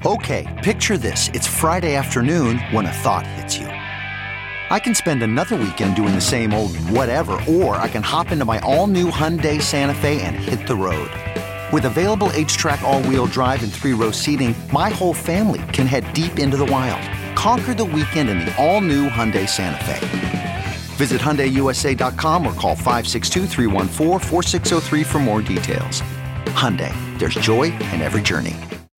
Okay, picture this. It's Friday afternoon when a thought hits you. I can spend another weekend doing the same old whatever, or I can hop into my all-new Hyundai Santa Fe and hit the road. With available H-Track all-wheel drive and 3-row seating, my whole family can head deep into the wild. Conquer the weekend in the all-new Hyundai Santa Fe. Visit HyundaiUSA.com or call 562-314-4603 for more details. Hyundai, there's joy in every journey.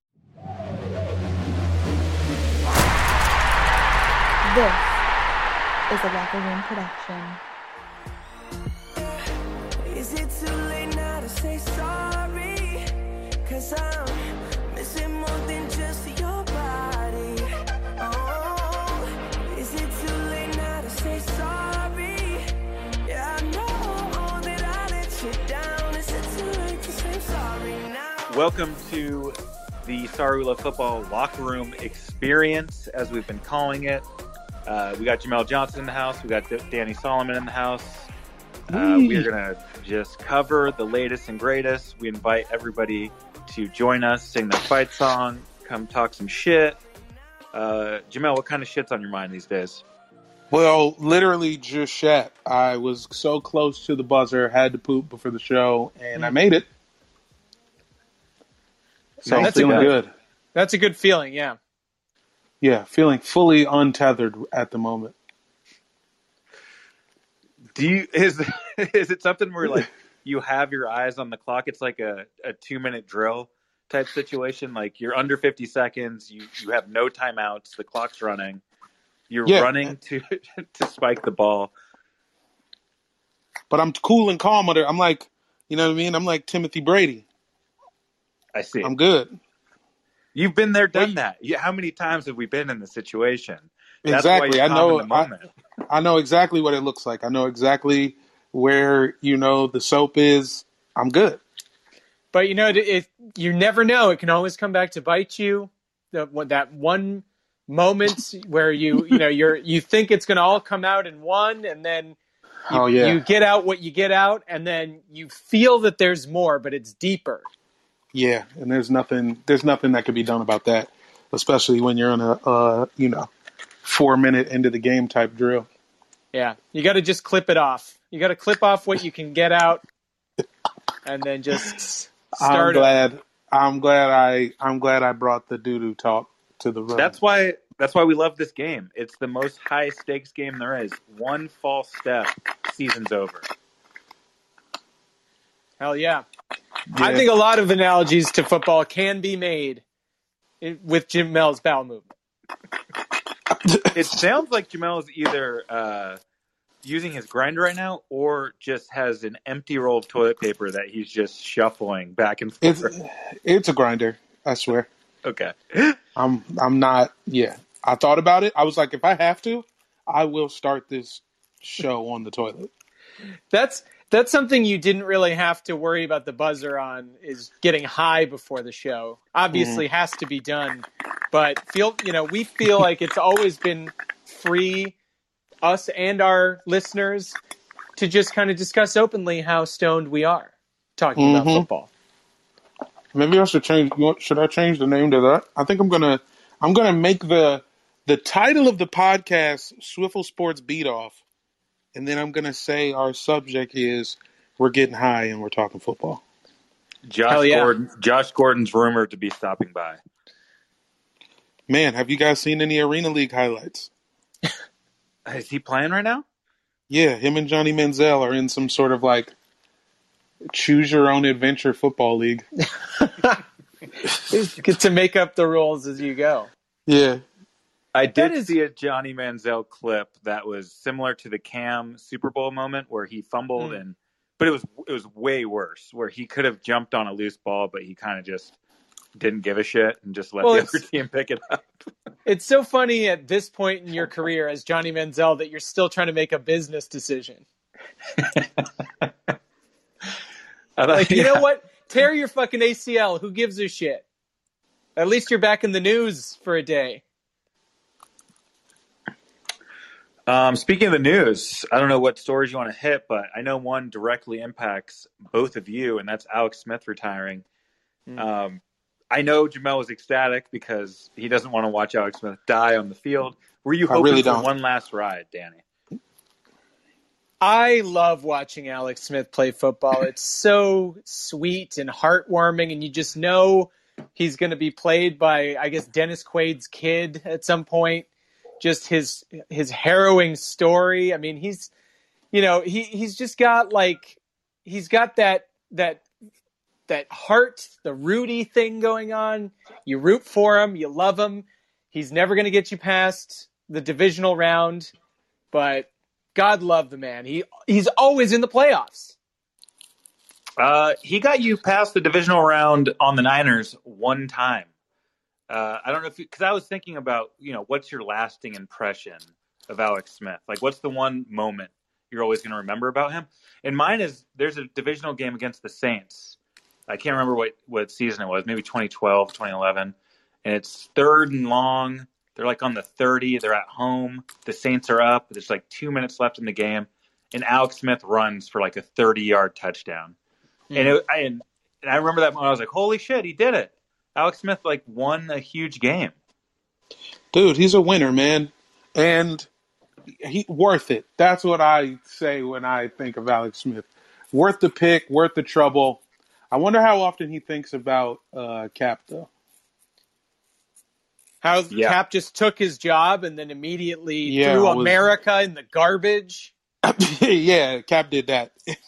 This is a Locker Room production. Is it too late now to say sorry? 'Cause I'm missing more than just your body. Oh, is it too late now to say sorry? Yeah, I know that I let you down. Is it too late to say sorry now? Welcome to the Sorry We Love Football Locker Room Experience, as we've been calling it. We got Jamel Johnson in the house. We got Danny Solomon in the house. We are going to just cover the latest and greatest. We invite everybody to join us, sing their fight song, come talk some shit. Jamel, what kind of shit's on your mind these days? Well, literally just shit. I was so close to the buzzer, had to poop before the show, and I made it. So I'm feeling good. That's a good feeling, yeah. Yeah, feeling fully untethered at the moment. Is it something where like you have your eyes on the clock? It's like a 2-minute drill type situation. Like you're under 50 seconds. You have no timeouts. The clock's running. You're running to spike the ball. But I'm cool and calm under. I'm like, you know what I mean? I'm like Timothy Brady. I see. I'm good. You've been there, done that. How many times have we been in this situation? That's exactly. Why I know. in the moment. I know exactly what it looks like. I know exactly where the soap is. I'm good. But you never know. It can always come back to bite you. That one moment where you think it's going to all come out in one, and then you get out what you get out, and then you feel that there's more, but it's deeper. Yeah, and there's nothing that can be done about that, especially when you're on a 4-minute into the game type drill. Yeah, you got to just clip it off. You got to clip off what you can get out, and then just start. I'm glad I brought the doo-doo talk to the room. That's why we love this game. It's the most high stakes game there is. One false step, season's over. Hell yeah. I think a lot of analogies to football can be made with Jamel's bowel movement. It sounds like Jamel is either using his grinder right now or just has an empty roll of toilet paper that he's just shuffling back and forth. It's a grinder, I swear. Okay. I'm not. Yeah, I thought about it. I was like, if I have to, I will start this show on the toilet. That's something you didn't really have to worry about the buzzer on, is getting high before the show. Obviously has to be done, but we feel like it's always been free, us and our listeners, to just kind of discuss openly how stoned we are talking about football. Maybe I should change. Should I change the name to that? I think I'm gonna make the title of the podcast Swiffle Sports Beat Off. And then I'm going to say our subject is we're getting high and we're talking football. Josh Gordon's rumored to be stopping by. Man, have you guys seen any Arena League highlights? Is he playing right now? Yeah, him and Johnny Manziel are in some sort of like choose your own adventure football league. Get to make up the rules as you go. Yeah. I did see a Johnny Manziel clip that was similar to the Cam Super Bowl moment where he fumbled but it was way worse, where he could have jumped on a loose ball, but he kind of just didn't give a shit and just let the other team pick it up. It's so funny at this point in your career as Johnny Manziel that you're still trying to make a business decision. You know what? Tear your fucking ACL. Who gives a shit? At least you're back in the news for a day. Speaking of the news, I don't know what stories you want to hit, but I know one directly impacts both of you, and that's Alex Smith retiring. I I know Jamel was ecstatic because he doesn't want to watch Alex Smith die on the field. Were you I hoping really for don't. one last ride, Danny? I love watching Alex Smith play football. It's so sweet and heartwarming, and you just know he's going to be played by, I guess, Dennis Quaid's kid at some point. Just his harrowing story. I mean, he's just got he's got that heart, the Rudy thing going on. You root for him, you love him. He's never going to get you past the divisional round, but God love the man. He's always in the playoffs. He got you past the divisional round on the Niners one time. I don't know because I was thinking about, what's your lasting impression of Alex Smith? Like, what's the one moment you're always going to remember about him? And mine is there's a divisional game against the Saints. I can't remember what season it was, maybe 2012, 2011. And it's 3rd and long. They're like on the 30. They're at home. The Saints are up. There's like 2 minutes left in the game. And Alex Smith runs for like a 30-yard touchdown. And I remember that moment. I was like, holy shit, he did it. Alex Smith won a huge game. Dude, he's a winner, man. And he worth it. That's what I say when I think of Alex Smith. Worth the pick, worth the trouble. I wonder how often he thinks about Cap, though. How Cap just took his job and then immediately threw was... America in the garbage. Yeah, Cap did that.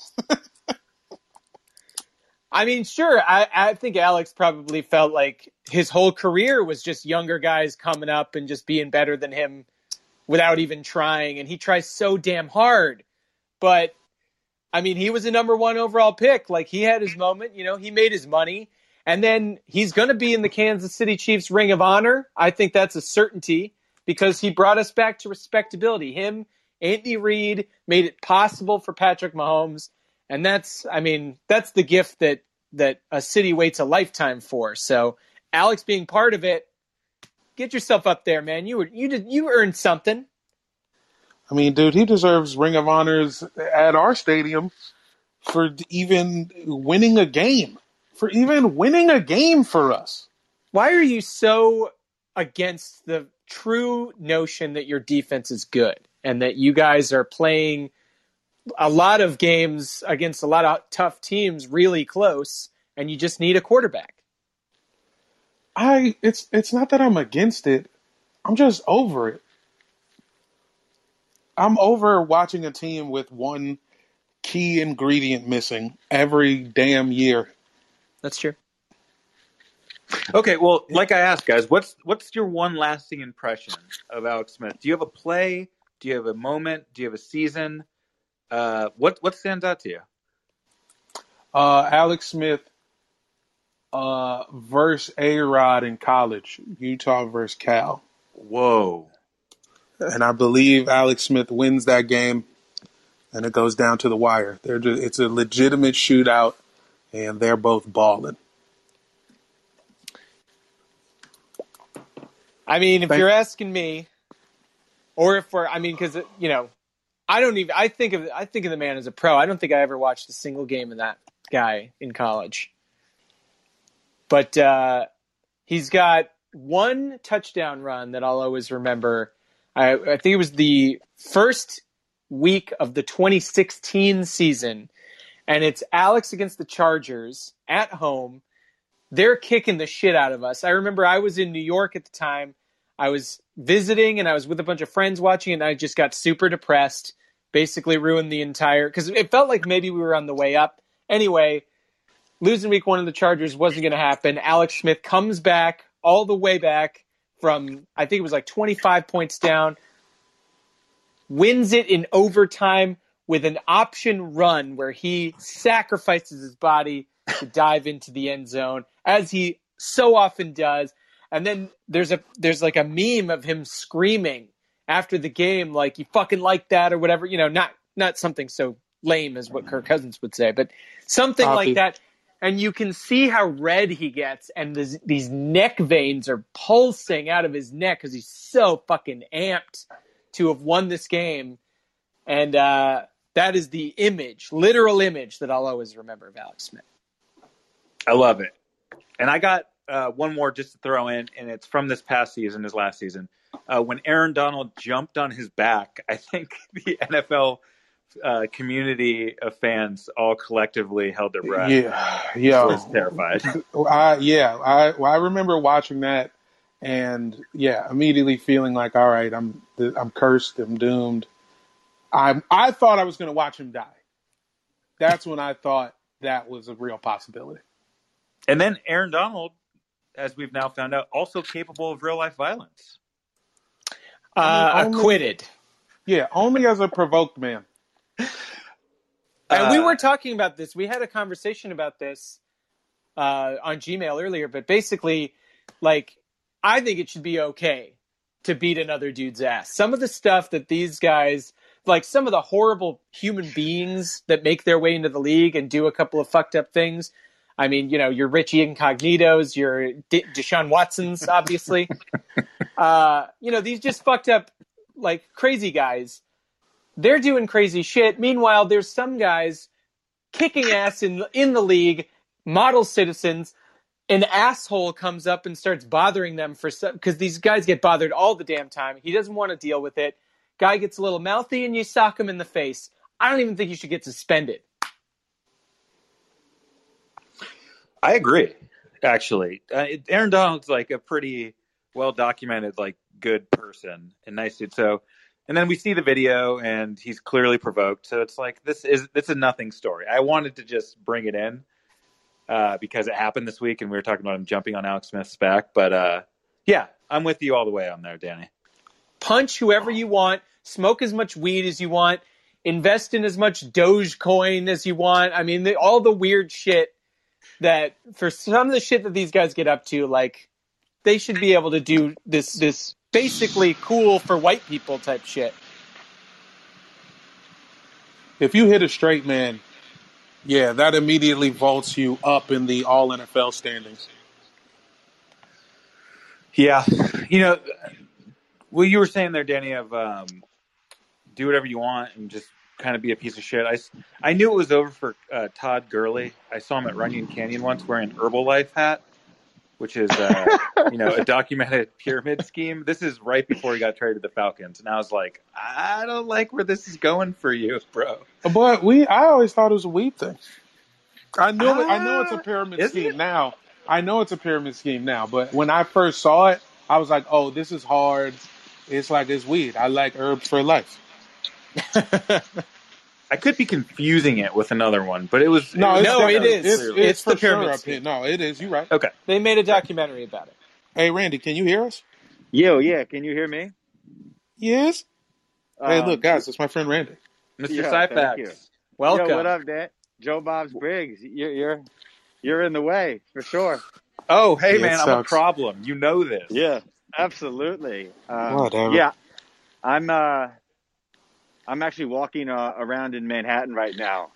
I mean, sure, I think Alex probably felt like his whole career was just younger guys coming up and just being better than him without even trying. And he tries so damn hard. But, I mean, he was a number 1 overall pick. Like, he had his moment. He made his money. And then he's going to be in the Kansas City Chiefs Ring of Honor. I think that's a certainty because he brought us back to respectability. Him, Andy Reid, made it possible for Patrick Mahomes. And that's the gift that a city waits a lifetime for. So Alex being part of it, get yourself up there, man. You earned something. I mean, dude, he deserves Ring of Honors at our stadium for even winning a game. For even winning a game for us. Why are you so against the true notion that your defense is good and that you guys are playing a lot of games against a lot of tough teams really close and you just need a quarterback? It's not that I'm against it. I'm just over it. I'm over watching a team with one key ingredient missing every damn year. That's true. Okay, well, like I asked, guys, what's your one lasting impression of Alex Smith? Do you have a play? Do you have a moment? Do you have a season? What stands out to you? Alex Smith versus A-Rod in college, Utah versus Cal. Whoa. And I believe Alex Smith wins that game, and it goes down to the wire. It's a legitimate shootout. And they're both balling. I mean, if you're asking me, or if we're, because I think of the man as a pro. I don't think I ever watched a single game of that guy in college. But he's got one touchdown run that I'll always remember. I think it was the first week of the 2016 season. And it's Alex against the Chargers at home. They're kicking the shit out of us. I remember I was in New York at the time. I was visiting and I was with a bunch of friends watching and I just got super depressed. Basically ruined the entire... Because it felt like maybe we were on the way up. Anyway, losing week 1 of the Chargers wasn't going to happen. Alex Smith comes back all the way back from, I think it was like 25 points down. Wins it in overtime with an option run where he sacrifices his body to dive into the end zone, as he so often does. And then there's like a meme of him screaming after the game, like, you fucking like that or whatever, not something so lame as what Kirk Cousins would say, but something like that. And you can see how red he gets, and these neck veins are pulsing out of his neck because he's so fucking amped to have won this game. And that is the literal image that I'll always remember of Alex Smith. I love it. And I got one more just to throw in, and it's from this past season, his last season. When Aaron Donald jumped on his back, I think the NFL community of fans all collectively held their breath. Yeah, Was terrified. I remember watching that, and immediately feeling like, all right, I'm cursed, I'm doomed. I thought I was going to watch him die. That's when I thought that was a real possibility. And then Aaron Donald, as we've now found out, also capable of real life violence. Acquitted. Yeah, only as a provoked man. And we were talking about this. We had a conversation about this on Gmail earlier, but basically, like, I think it should be okay to beat another dude's ass. Some of the stuff that these guys, like some of the horrible human beings that make their way into the league and do a couple of fucked up things. I mean, you know, your Richie Incognitos, your Deshaun Watsons, obviously. You know, these just fucked up, like, crazy guys. They're doing crazy shit. Meanwhile, there's some guys kicking ass in the league, model citizens. An asshole comes up and starts bothering them because these guys get bothered all the damn time. He doesn't want to deal with it. Guy gets a little mouthy and you sock him in the face. I don't even think you should get suspended. I agree, actually. Aaron Donald's like a pretty well-documented, like, good person and nice dude. So, and then we see the video and he's clearly provoked. So it's like, it's a nothing story. I wanted to just bring it in because it happened this week and we were talking about him jumping on Alex Smith's back. But yeah, I'm with you all the way on there, Danny. Punch whoever you want, smoke as much weed as you want, invest in as much Dogecoin as you want. I mean, all the weird shit that, for some of the shit that these guys get up to, like, they should be able to do this basically cool for white people type shit. If you hit a straight man, that immediately vaults you up in the all NFL standings. Yeah. You know, what you were saying there, Danny, of do whatever you want and just kind of be a piece of shit. I knew it was over for Todd Gurley. I saw him at Runyon Canyon once wearing an Herbalife hat, which is you know, a documented pyramid scheme. This is right before he got traded to the Falcons, and I was like, I don't like where this is going for you, bro. But I always thought it was a weed thing. I know it's a pyramid scheme now. I know it's a pyramid scheme now, but when I first saw it, I was like, oh, this is hard. It's like it's weed. I like herbs for life. I could be confusing it with another one, but it is. It's the pyramid scheme. No, it is. You're right. Okay. They made a documentary about it. Hey, Randy, can you hear us? Yeah. Can you hear me? Yes. Hey, look, guys, it's my friend Randy. Mr. Thank you. Syphax. Welcome. Yo, what up, Dan? Joe Bob's Briggs. You're in the way for sure. Oh, hey, Yeah, man, it I'm a sucks. problem. You know this. Yeah, absolutely. Whatever. Yeah, I'm actually walking around in Manhattan right now.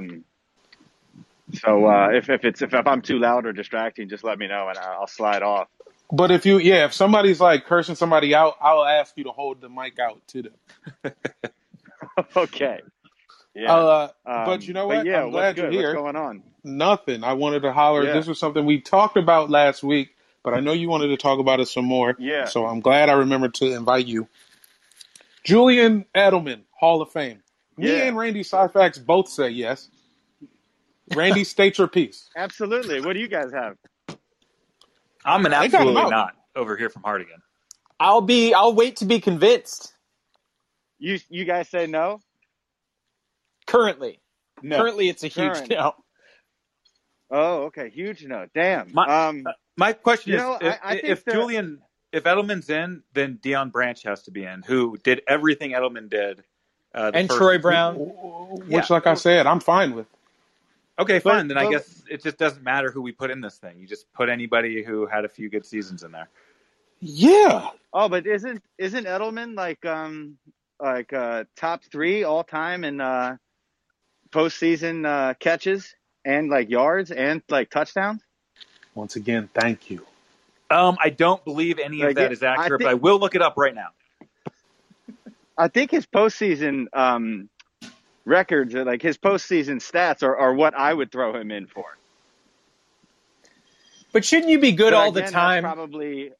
So if I'm too loud or distracting, just let me know and I'll slide off. But if somebody's like cursing somebody out, I'll ask you to hold the mic out to them. Okay. Yeah. But you know what? Yeah, I'm glad you're here. What's going on? Nothing. I wanted to holler. Yeah. This was something we talked about last week, but I know you wanted to talk about it some more. Yeah. So I'm glad I remembered to invite you. Julian Edelman, Hall of Fame. Me Yeah. and Randy Syphax both say yes. Randy, state your piece. Absolutely. What do you guys have? I'm an They got him absolutely out. not over here from Hardigan. I'll wait to be convinced. You guys say no? Currently, No. it's a huge Current. no. Oh, okay. Huge no. Damn. My question You is, know, I think if that- if Edelman's in, then Deion Branch has to be in, who did everything Edelman did. And Troy Brown. Which, like I said, I'm fine with. Okay, fine. Then I but- guess it just doesn't matter who we put in this thing. You just put anybody who had a few good seasons in there. Yeah. Oh, but isn't Edelman like top 3 all time in postseason catches and like yards and like touchdowns? Once again, thank you. I don't believe any of Like, that is I accurate, think- but I will look it up right now. I think his postseason records, like his postseason stats, are what I would throw him in for. But shouldn't you be good But all the again, time? that's probably.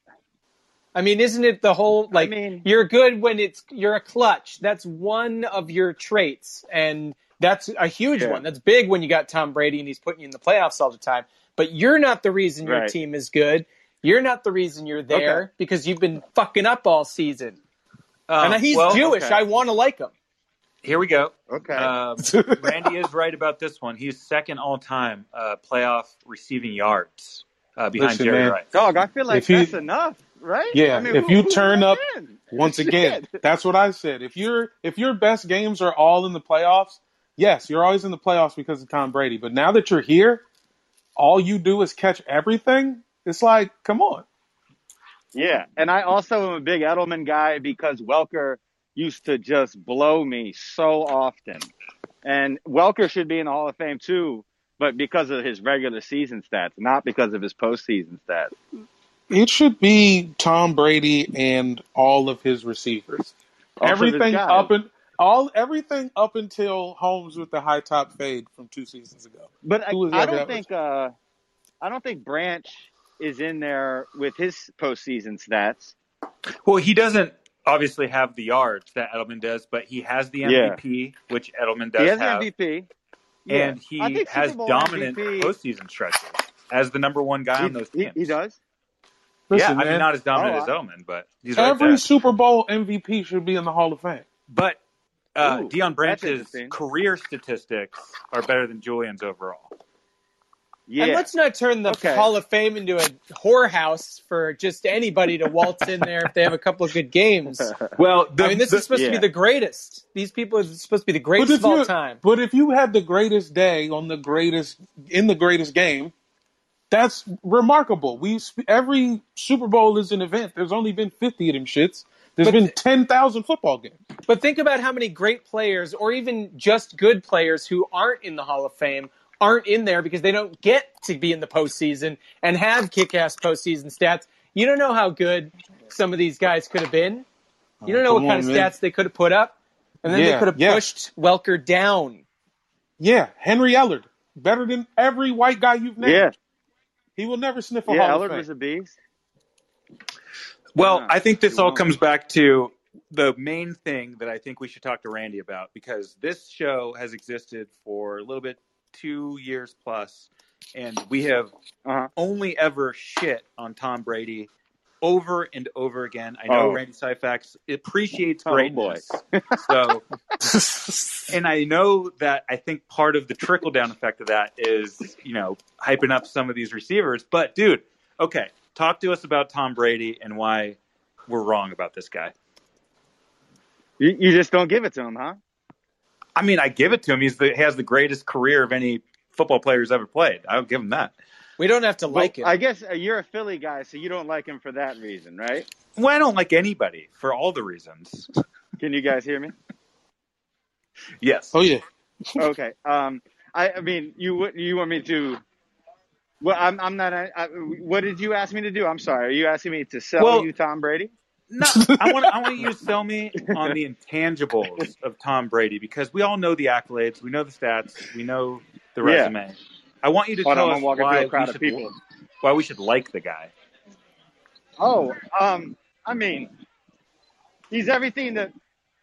I mean, isn't it the whole, like, I mean- you're good when you're a clutch. That's one of your traits, and that's a huge Yeah. one. That's big when you got Tom Brady and he's putting you in the playoffs all the time. But you're not the reason your Right. team is good. You're not the reason you're there Okay. because you've been fucking up all season. And he's Jewish. okay. I want to like him. Here we go. Okay. Randy is right about this one. He's second all-time playoff receiving yards behind Listen, Jerry man. Rice. Dog, I feel like If you- that's enough, right? Yeah, I mean, if you who's turn up in? once again, Shit. that's what I said. If your best games are all in the playoffs, yes, you're always in the playoffs because of Tom Brady. But now that you're here, all you do is catch everything. It's like, come on. Yeah, and I also am a big Edelman guy because Welker used to just blow me so often. And Welker should be in the Hall of Fame too, but because of his regular season stats, not because of his postseason stats. It should be Tom Brady and all of his receivers. All of his Everything guys. everything up until Holmes with the high top fade from 2 seasons ago. But Who was I ever don't that think I don't think Branch is in there with his postseason stats. Well, he doesn't obviously have the yards that Edelman does, but he has the MVP, which Edelman does He has have. an MVP. And I he think has Super Bowl dominant MVP postseason stretches as the number one guy on those teams. He does. Listen, yeah, I mean, man, not as dominant Oh, as Edelman, but he's right every there. Super Bowl MVP should be in the Hall of Fame. But Ooh, Deion that's Branch's interesting. career statistics are better than Julian's overall. Yeah. And let's not turn the Okay. Hall of Fame into a whorehouse for just anybody to waltz in there if they have a couple of good games. Well, I mean, this is supposed to be yeah. the greatest. These people are supposed to be the greatest of all time. But if you had the greatest day on the greatest game, that's remarkable. Every Super Bowl is an event. There's only been 50 of them shits. There's been 10,000 football games. But think about how many great players, or even just good players who aren't in the Hall of Fame, aren't in there because they don't get to be in the postseason and have kick-ass postseason stats. You don't know how good some of these guys could have been. You don't know what come kind of on, man. stats they could have put up. And then they could have pushed Welker down. Yeah, Henry Ellard, better than every white guy you've named. Yeah. He will never sniff a Yeah, Hall of Ellard Fame. was a beast. Well, Yeah, I think this you all won't. comes back to the main thing that I think we should talk to Randy about, because this show has existed for a little bit, 2 years plus, and we have Uh-huh. only ever shit on Tom Brady over and over again. I know Oh. Randy Syfax appreciates Oh, greatness. So, and I know that I think part of the trickle down effect of that is, hyping up some of these receivers. But dude, okay, talk to us about Tom Brady and why we're wrong about this guy. You just don't give it to him, huh? I mean, I give it to him. He has the greatest career of any football player who's ever played. I'll give him that. We don't have to like him. I guess you're a Philly guy, so you don't like him for that reason, right? Well, I don't like anybody for all the reasons. Can you guys hear me? Yes. Oh, yeah. Okay. I mean, you want me to? Well, I'm not. What did you ask me to do? I'm sorry. Are you asking me to sell you Tom Brady? No, I want you to sell me on the intangibles of Tom Brady, because we all know the accolades, we know the stats, we know the Yeah. resume. I want you to Hold on, tell I'm us walking through a crowd of people. why we should like the guy. Oh, I mean, he's everything that,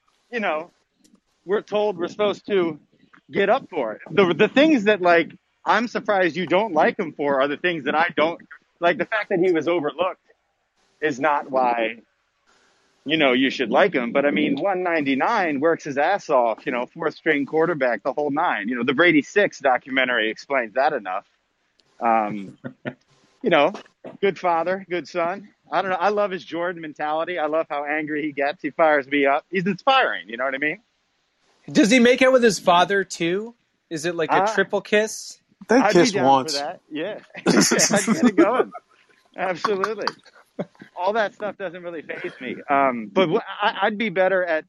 we're told we're supposed to get up for. The things that, I'm surprised you don't like him for are the things that I don't like. The fact that he was overlooked is not why, you should like him. But I mean, 199 works his ass off, fourth string quarterback, the whole nine. The Brady 6 documentary explains that enough. Good father, good son. I don't know. I love his Jordan mentality. I love how angry he gets. He fires me up. He's inspiring. You know what I mean? Does he make out with his father, too? Is it like a triple kiss? They I'd be kissed down once. for that. Yeah. I'd get it going. Absolutely. All that stuff doesn't really faze me. But I'd be better at,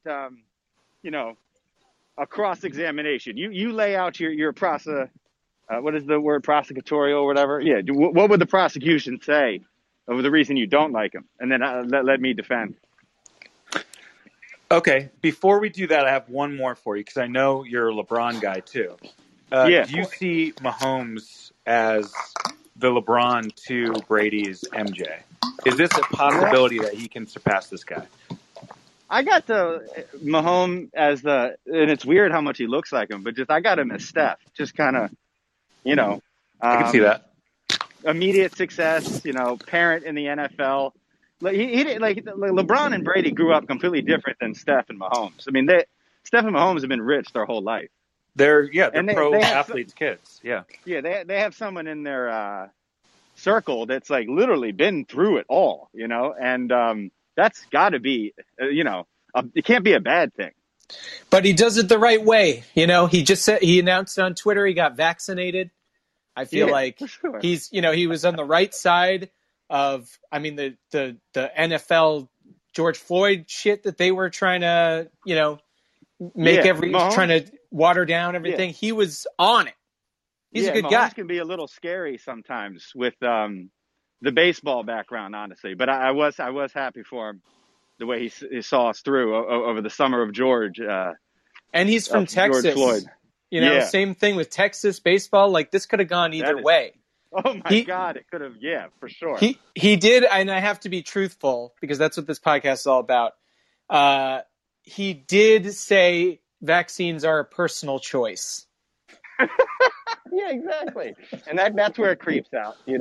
a cross-examination. You lay out your what is the word, prosecutorial or whatever? Yeah. What would the prosecution say over the reason you don't like him? And then let me defend. Okay, before we do that, I have one more for you, because I know you're a LeBron guy too. Yeah. Do you see Mahomes as the LeBron to Brady's MJ. Is this a possibility that he can surpass this guy? I got the Mahomes as and it's weird how much he looks like him, but I got him as Steph. Just kind of, I can see that. Immediate success, parent in the NFL. Like he did, like LeBron and Brady grew up completely different than Steph and Mahomes. I mean, Steph and Mahomes have been rich their whole life. They're pro athletes' kids. Yeah. Yeah, they have someone in their circle that's like literally been through it all, and that's got to be, it can't be a bad thing. But he does it the right way. He announced on Twitter he got vaccinated. I feel like sure. he's, he was on the right side of, the NFL George Floyd shit that they were trying to, trying to water down everything. Yeah. He was on it. He's a good Mahomes guy. Can be a little scary sometimes with the baseball background, honestly. But I was happy for him the way he saw us through over the summer of George. And he's from Texas. George Floyd. Same thing with Texas baseball. Like this could have gone either way. Oh my God, it could have. Yeah, for sure. He did, and I have to be truthful because that's what this podcast is all about. He did say vaccines are a personal choice. Yeah, exactly. And that's where it creeps out. You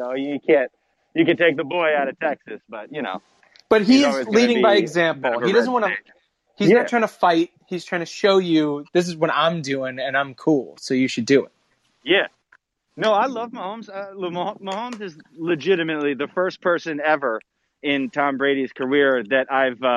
can take the boy out of Texas, but But he's leading by example. He doesn't want to. He's not trying to fight. He's trying to show you this is what I'm doing, and I'm cool, so you should do it. Yeah. No, I love Mahomes. Mahomes is legitimately the first person ever in Tom Brady's career that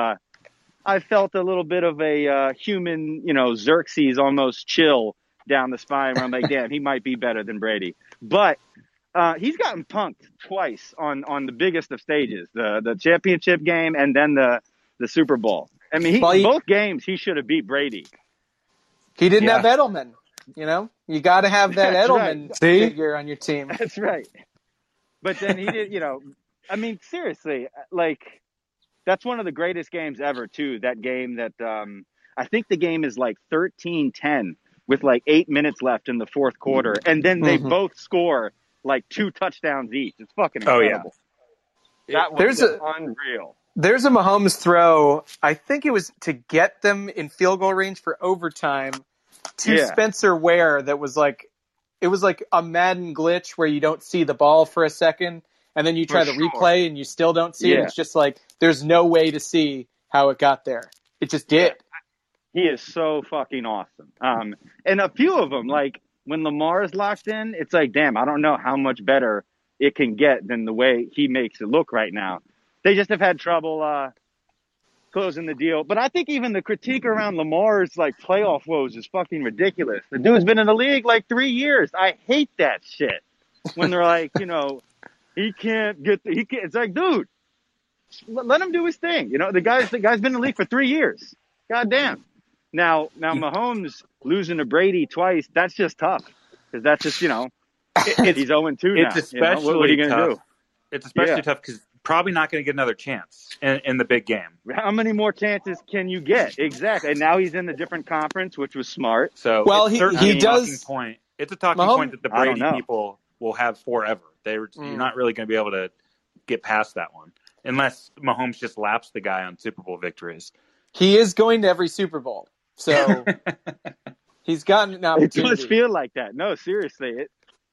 I've felt a little bit of a human, Xerxes almost chill down the spine where I'm like, damn, he might be better than Brady. But he's gotten punked twice on the biggest of stages, the championship game and then the Super Bowl. I mean, both games he should have beat Brady. He didn't have Edelman. You got to have that Edelman figure on your team. That's right. But then he did, seriously, that's one of the greatest games ever, too. That game that I think the game is like 13-10 with 8 minutes left in the fourth quarter. And then they both score 2 touchdowns each. It's fucking incredible. That was unreal. There's a Mahomes throw. I think it was to get them in field goal range for overtime to Spencer Ware that was it was like a Madden glitch where you don't see the ball for a second and then you try the replay and you still don't see it. It's just there's no way to see how it got there. It just did. He is so fucking awesome. And a few of them, when Lamar is locked in, it's damn, I don't know how much better it can get than the way he makes it look right now. They just have had trouble closing the deal. But I think even the critique around Lamar's playoff woes is fucking ridiculous. The dude's been in the league 3 years. I hate that shit. When they're he can't get it's dude, let him do his thing. The guy's been in the league for 3 years. God damn. Now Mahomes losing to Brady twice, that's just tough. Because that's just, he's 0-2 now. It's especially what are you going to do? It's especially tough because probably not going to get another chance in the big game. How many more chances can you get? Exactly. And now he's in a different conference, which was smart. So he does. It's a talking point that the Brady people will have forever. You're not really going to be able to get past that one unless Mahomes just laps the guy on Super Bowl victories. He is going to every Super Bowl, so he's gotten an opportunity. It does feel like that. No, seriously.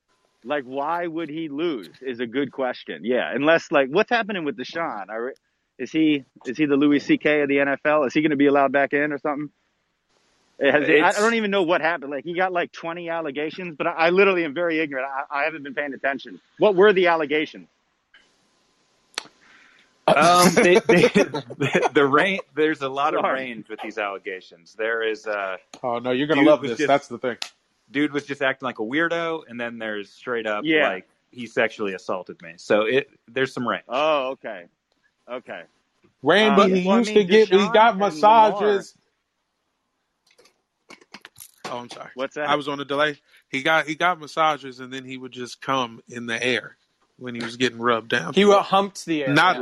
Why would he lose is a good question. Yeah, unless what's happening with Deshaun? Is he the Louis C.K. of the NFL? Is he going to be allowed back in or something? I don't even know what happened. He got 20 allegations, but I literally am very ignorant. I haven't been paying attention. What were the allegations? There's a lot of range with these allegations. There is oh no, you're gonna love this. That's the thing. Dude was just acting like a weirdo, and then there's straight up he sexually assaulted me. So there's some range. Oh, okay. Randy, he got massages. Oh, I'm sorry. What's that? I was on a delay. He got massages, and then he would just come in the air when he was getting rubbed down. He humped the air. Not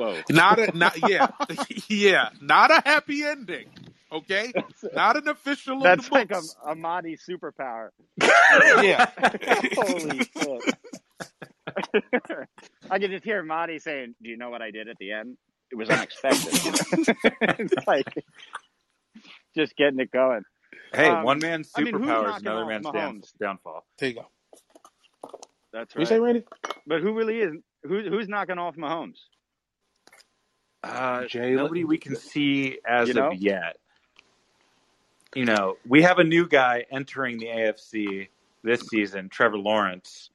a happy ending. Okay, not an official. That's like a Mahdi superpower. Yeah. Holy shit. I could just hear Marty saying, "Do you know what I did at the end? It was unexpected." It's like just getting it going. Hey, one man's I mean, who's superpower is knocking another off man's Mahomes? downfall. There you go. That's What you say, right. Randy? But who really is? Who's knocking off Mahomes? Jalen. Nobody we can see as You know? of yet. You know, we have a new guy entering the AFC this season, Trevor Lawrence,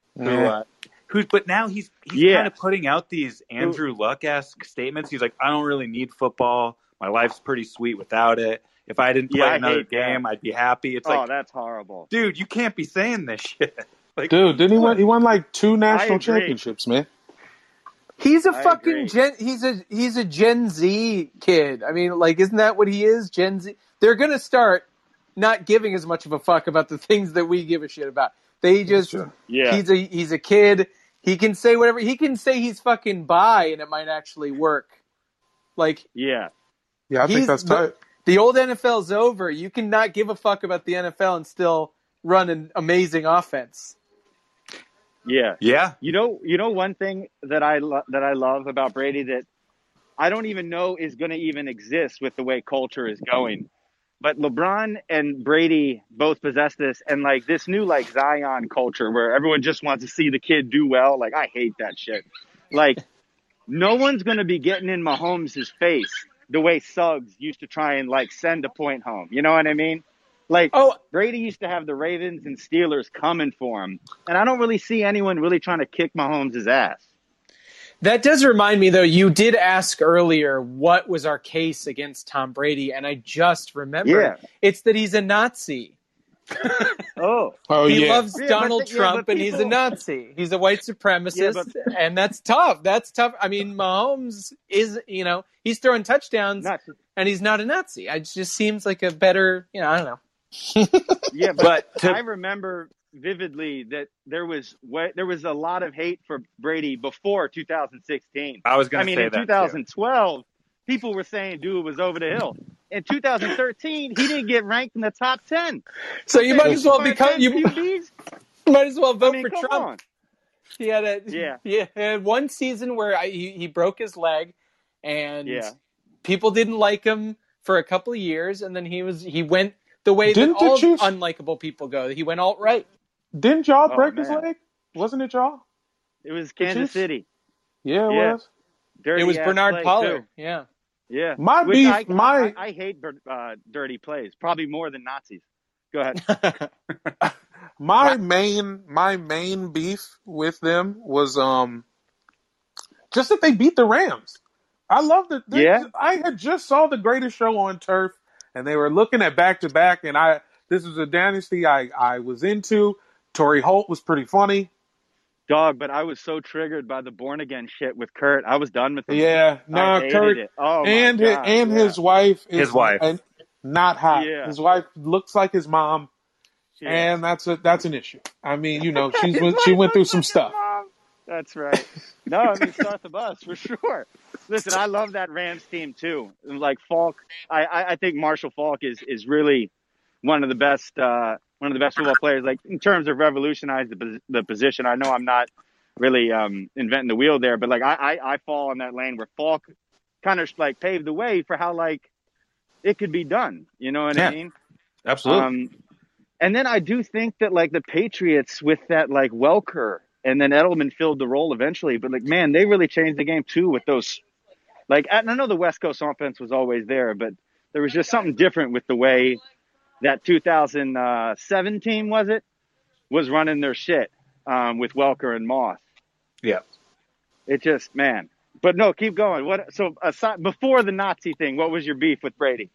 but now he's Yeah. kind of putting out these Andrew Luck-esque statements. He's like, I don't really need football. My life's pretty sweet without it. If I didn't play Yeah, I another hate that. game, I'd be happy. It's Oh, like, that's horrible. dude, you can't be saying this shit. Like, Dude, didn't he win? He won like 2 national agree. championships, man. He's a I fucking agree. he's a Gen Z kid. I mean, like, isn't that what he is? Gen Z. They're gonna start not giving as much of a fuck about the things that we give a shit about. They just Yeah. he's a kid. He can say whatever. He can say he's fucking bi, and it might actually work. Like, Yeah. Yeah, I think He's that's tight. the old NFL's over. You can not give a fuck about the NFL and still run an amazing offense. Yeah. yeah. You know one thing that I love about Brady that I don't even know is going to even exist with the way culture is going. But LeBron and Brady both possess this, and like this new like Zion culture where everyone just wants to see the kid do well. Like, I hate that shit. Like, no one's going to be getting in Mahomes' face the way Suggs used to try and like send a point home. You know what I mean? Like, Brady used to have the Ravens and Steelers coming for him, and I don't really see anyone really trying to kick Mahomes' ass. That does remind me, though, you did ask earlier what was our case against Tom Brady, and I just remembered. Yeah. It's that he's a Nazi. Oh, He yeah. loves Yeah, Donald but Trump, and he's a people- Nazi. He's a white supremacist, and that's tough. That's tough. I mean, Mahomes is, he's throwing touchdowns, nuts. and he's not a Nazi. It just seems like a better, I don't know. Yeah, but I remember vividly that there was a lot of hate for Brady before 2016. I was going I to mean, say in that 2012, people were saying dude was over the hill. In 2013, he didn't get ranked in the top 10. So you might as well Top 10 QBs? might as well vote I mean, for come Trump. on. He had one season where he broke his leg, and people didn't like him for a couple of years, and then he went the way that all unlikable people go. He went alt-right. Didn't y'all break his leg? Wasn't it y'all? It was Kansas City. Yeah, it was. Dirty It was ass Bernard play, Pollard. too. Yeah. Yeah. My Which beef, I hate dirty plays, probably more than Nazis. Go ahead. my main beef with them was just that they beat the Rams. I love that. I had just saw The Greatest Show on Turf, and they were looking at back-to-back, and this was a dynasty I was into. Torrey Holt was pretty funny. Dog, but I was so triggered by the born again shit with Kurt. I was done with him. Yeah, Kurt it. Oh, and my God, his wife is wife. not hot. Yeah. His wife looks like his mom, and that's an issue. I mean, she went through some stuff. That's right. No, I mean, start the bus for sure. Listen, I love that Rams team too. Like Falk, I think Marshall Falk is really one of the best football players. Like in terms of revolutionize the position. I know I'm not really inventing the wheel there, but like I fall in that lane where Falk kind of like paved the way for how like it could be done. You know what I mean? Absolutely. And then I do think that like the Patriots with that like Welker. And then Edelman filled the role eventually. But, like, man, they really changed the game, too, with those. Like, I know the West Coast offense was always there, but there was just something different with the way that 2007 team, was running their shit with Welker and Moss. Yeah. It just, man. But, no, keep going. So, aside, before the Nazi thing, what was your beef with Brady?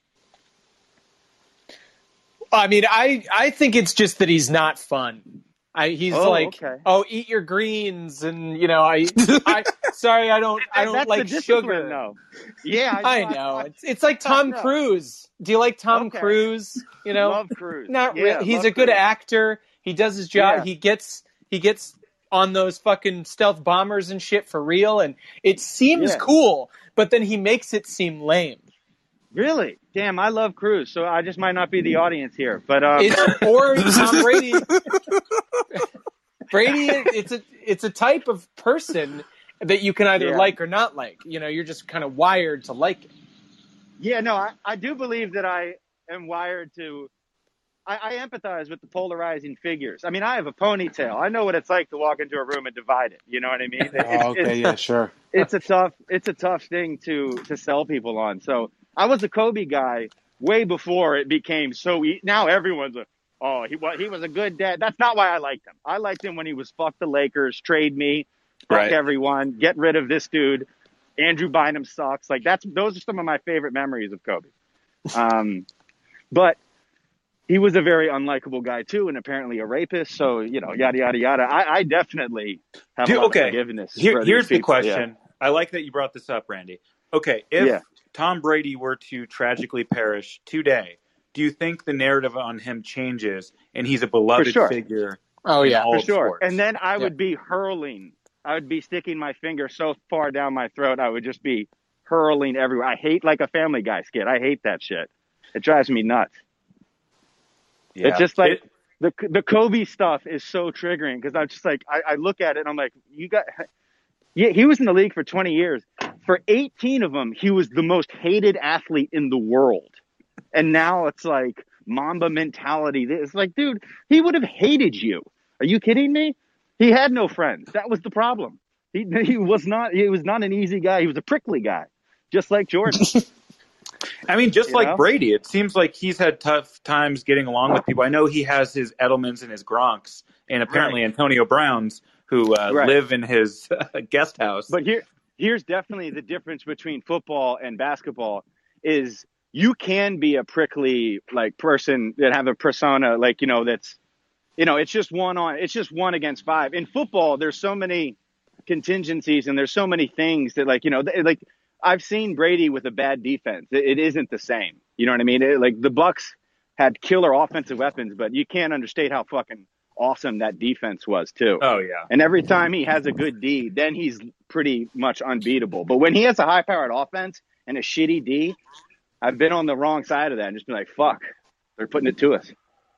I mean, I think it's just that he's not fun. He's eat your greens, and sorry, I don't like sugar. Though. Yeah, I know. It's like Tom Cruise. Do you like Tom Cruise? Love Cruise. Not really. He's a good actor. He does his job. Yeah. He gets on those fucking stealth bombers and shit for real, and it seems cool, but then he makes it seem lame. Really? Damn, I love Cruise, so I just might not be the audience here. But or Tom Brady. Brady, it's a type of person that you can either Yeah. like or not like. You're just kind of wired to like it. Yeah, no, I do believe that I am wired to. I empathize with the polarizing figures. I mean, I have a ponytail. I know what it's like to walk into a room and divide it. You know what I mean? Oh, okay, yeah, sure. It's a tough thing to sell people on. So I was a Kobe guy way before it became so. Now everyone's he was a good dad. That's not why I liked him. I liked him when he was fuck the Lakers, trade me, fuck Right. everyone, get rid of this dude. Andrew Bynum sucks. Like those are some of my favorite memories of Kobe. But he was a very unlikable guy too, and apparently a rapist. So yada yada yada. I definitely have a lot of forgiveness. for these Here's the people. question. I like that you brought this up, Randy. Okay, if Yeah. Tom Brady were to tragically perish today, do you think the narrative on him changes and he's a beloved sure. figure? Oh, in yeah. all For of sure. sports? And then I would be hurling. I would be sticking my finger so far down my throat, I would just be hurling everywhere. I hate like a Family Guy skit. I hate that shit. It drives me nuts. Yeah. It's just like the Kobe stuff is so triggering because I'm just like, I look at it and I'm like, yeah, he was in the league for 20 years. For 18 of them, he was the most hated athlete in the world. And now it's like Mamba mentality. It's like, dude, he would have hated you. Are you kidding me? He had no friends. That was the problem. He was not an easy guy. He was a prickly guy, just like Jordan. I mean, just You like know? Brady, it seems like he's had tough times getting along with people. I know he has his Edelmans and his Gronks, and apparently Antonio Browns, who live in his guest house. But here's definitely the difference between football and basketball is you can be a prickly like person that have a persona like that's it's just one against five. In football, there's so many contingencies and there's so many things that like I've seen Brady with a bad defense. It isn't the same. You know what I mean? Like the Bucks had killer offensive weapons, but you can't understate how fucking awesome that defense was too. Oh, yeah. And every time he has a good D, then he's pretty much unbeatable. But when he has a high-powered offense and a shitty D, I've been on the wrong side of that and just been like, fuck, they're putting it to us.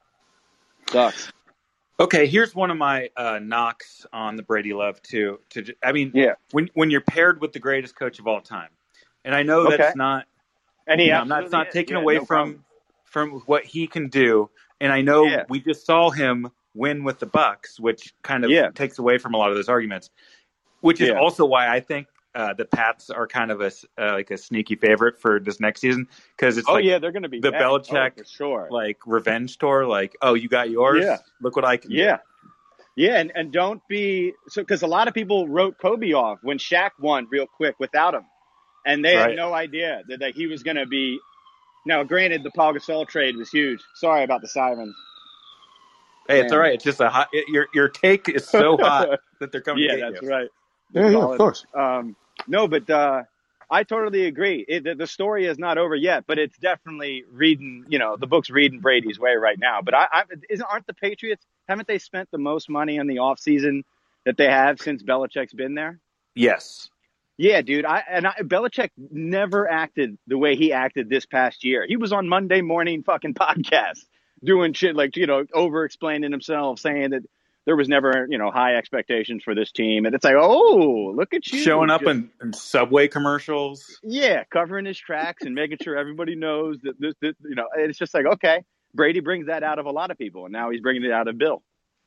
Sucks. Okay, here's one of my knocks on the Brady love too. Yeah. When you're paired with the greatest coach of all time, and I know that's not, And he I'm not absolutely is. taking Yeah, away no problem. from what he can do, and I know Yeah. we just saw him win with the Bucks, which kind of takes away from a lot of those arguments. Which is also why I think the Pats are kind of a sneaky favorite for this next season because it's they're going to be the bad. Belichick for sure. like revenge tour. Like, oh, you got yours. Yeah. Look what I can do. Yeah, and don't be so because a lot of people wrote Kobe off when Shaq won real quick without him, and they had no idea that he was going to be. Now, granted, the Pau Gasol trade was huge. Sorry about the sirens. Hey, it's all right. It's just a hot. Your take is so hot that they're coming. Yeah, to get that's you. right. Yeah, of course. No, but I totally agree. The story is not over yet, but it's definitely reading. The book's reading Brady's way right now. But aren't the Patriots? Haven't they spent the most money in the offseason that they have since Belichick's been there? Yes. Yeah, dude. Belichick never acted the way he acted this past year. He was on Monday morning fucking podcast doing shit like, over explaining himself, saying that there was never, high expectations for this team. And it's like, oh, look at you. Showing up in Subway commercials. Yeah, covering his tracks and making sure everybody knows that this, it's just like, okay, Brady brings that out of a lot of people, and now he's bringing it out of Bill.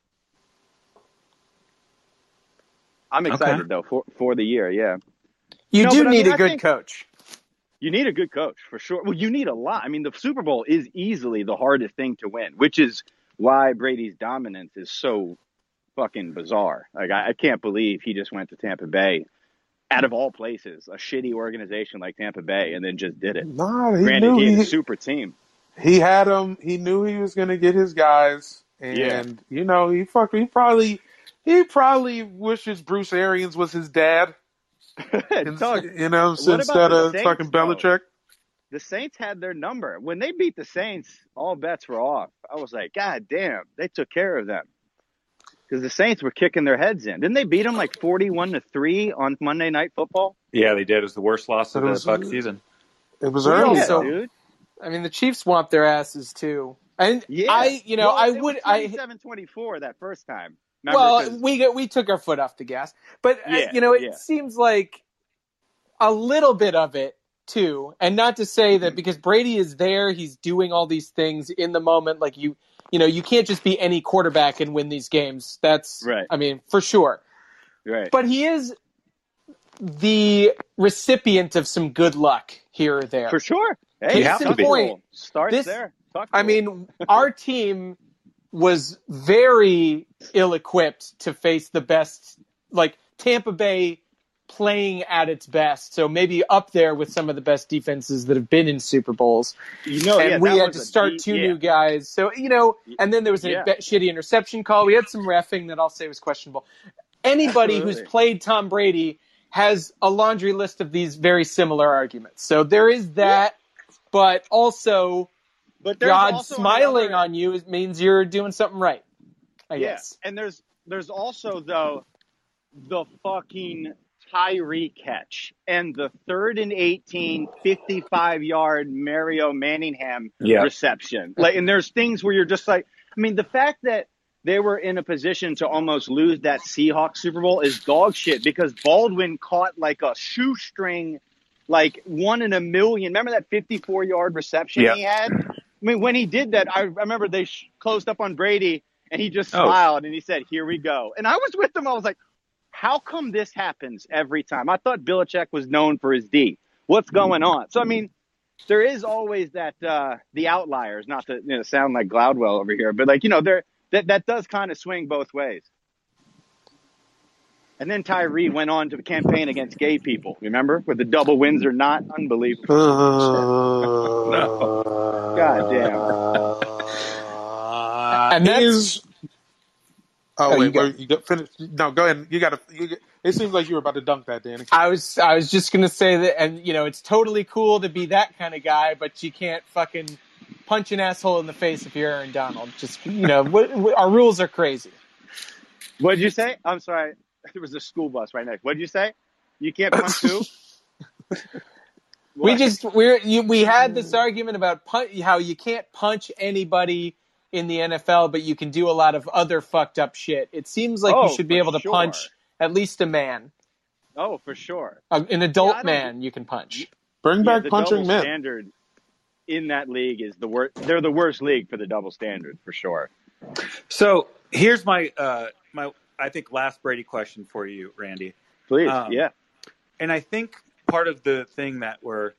I'm excited, though, for the year, yeah. You do need a good coach. You need a good coach, for sure. Well, you need a lot. I mean, the Super Bowl is easily the hardest thing to win, which is why Brady's dominance is so fucking bizarre. Like, I can't believe he just went to Tampa Bay, out of all places, a shitty organization like Tampa Bay, and then just did it. Nah, Granted, he had a super team. He had him. He knew he was going to get his guys, and he probably wishes Bruce Arians was his dad. Doug, instead of fucking Belichick. The Saints had their number. When they beat the Saints, all bets were off. I was like, God damn, they took care of them. Because the Saints were kicking their heads in. Didn't they beat them like 41-3 on Monday Night Football? Yeah, they did. It was the worst loss of the Bucs season. It was early, dude. I mean, the Chiefs whomped their asses too. And Yeah. I would 27-24 that first time. Remember, Well, 'cause- we took our foot off the gas, but Yeah, it yeah. seems like a little bit of it too, and not to say that because Brady is there, he's doing all these things in the moment. Like you can't just be any quarterback and win these games. That's Right. I mean, for sure. right. But he is the recipient of some good luck here or there. For sure. Hey, Case You have in to be. point, Starts this- there. Tuck I rule. mean, our team was very ill-equipped to face the best, like Tampa Bay playing at its best. So maybe up there with some of the best defenses that have been in Super Bowls. And we that had was to a start deep- two yeah. new guys. So, and then there was a Yeah. shitty interception call. We had some reffing that I'll say was questionable. Anybody who's Absolutely. played Tom Brady has a laundry list of these very similar arguments. So there is that, but also But there's God also smiling another- on you means you're doing something right, I guess. And there's also though the fucking Tyree catch and the 3rd and 18, 55-yard Mario Manningham Yeah. reception. Like, and there's things where you're just like, I mean, the fact that they were in a position to almost lose that Seahawks Super Bowl is dog shit because Baldwin caught like a shoestring, like 1 in a million. Remember that 54-yard reception Yeah. he had? I mean, when he did that, I remember they closed up on Brady and he just Oh. smiled and he said, "Here we go." And I was with him. I was like, how come this happens every time? I thought Belichick was known for his D. What's going on? So, I mean, there is always that the outliers, not to sound like Gladwell over here, but like, that does kind of swing both ways. And then Tyree went on to campaign against gay people. Remember? With the double wins or not? Unbelievable. God And that's- Is Oh, wait, you go. wait, you got finish? No, go ahead. It seems like you were about to dunk that, Danny. I was just going to say that, and, it's totally cool to be that kind of guy, but you can't fucking punch an asshole in the face if you're Aaron Donald. Just, our rules are crazy. What'd you say? I'm sorry. There was a school bus right next. What'd you say? You can't punch who? We What? we had this argument about how you can't punch anybody in the NFL, but you can do a lot of other fucked up shit. It seems like Oh, you should be for able to sure. punch at least a man. Oh, for sure. An adult Yeah, I don't- man you can punch. Bring back the punching double men. standard in that league is the worst. They're the worst league for the double standard, for sure. So here's my I think last Brady question for you, Randy. Please, Um, yeah. And I think part of the thing that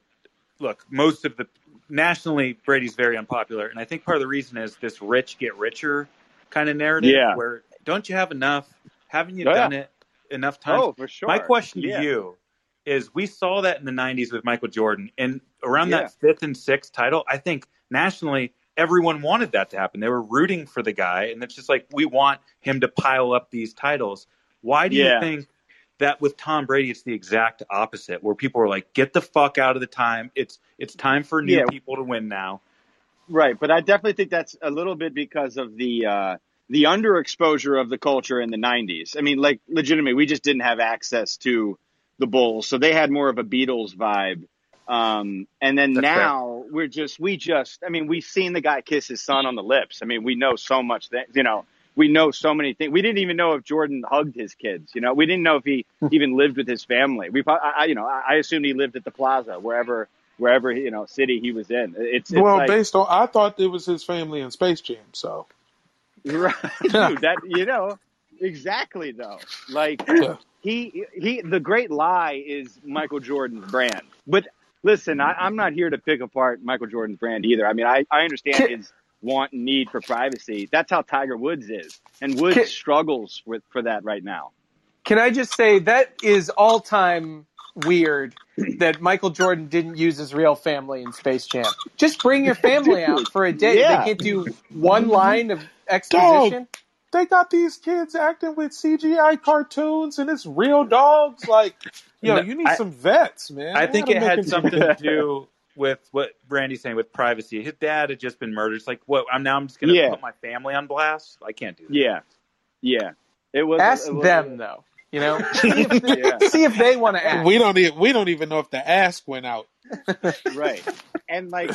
most of the nationally Brady's very unpopular, and I think part of the reason is this rich get richer kind of narrative. Yeah. Where don't you have enough? Haven't you Oh, yeah. done it enough times? Oh, for sure. My question to Yeah. you is: we saw that in the '90s with Michael Jordan, and around Yeah. that 5th and 6th title, I think nationally everyone wanted that to happen. They were rooting for the guy, and it's just like we want him to pile up these titles. Why do Yeah. you think that with Tom Brady it's the exact opposite, where people are like, "Get the fuck out of the time! It's time for new Yeah. people to win now." Right, but I definitely think that's a little bit because of the underexposure of the culture in the 90s. I mean, like, legitimately, we just didn't have access to the Bulls, so they had more of a Beatles vibe. And then That's now we've seen the guy kiss his son on the lips. I mean, we know so much that, we know so many things. We didn't even know if Jordan hugged his kids. We didn't know if he even lived with his family. I assumed he lived at the Plaza, wherever city he was in. It's Well, like, based on, I thought it was his family in Space Jam. So right, dude, that exactly though. Like Yeah. he the great lie is Michael Jordan's brand. But listen, I'm not here to pick apart Michael Jordan's brand either. I mean, I understand his want and need for privacy. That's how Tiger Woods is, and Woods struggles for that right now. Can I just say that is all time weird that Michael Jordan didn't use his real family in Space Jam. Just bring your family out for a day. Yeah. They can't do one line of exposition. they got these kids acting with CGI cartoons and it's real dogs. Like, No, you need I- some vets, man. I They think gotta it make had something to do with what Brandy's saying with privacy. His dad had just been murdered. It's like, what? I'm just going to Yeah. put my family on blast. I can't do that. Yeah. It was. Ask it was- them though. Yeah. See if they want to ask. We don't even know if the ask went out. Right. And like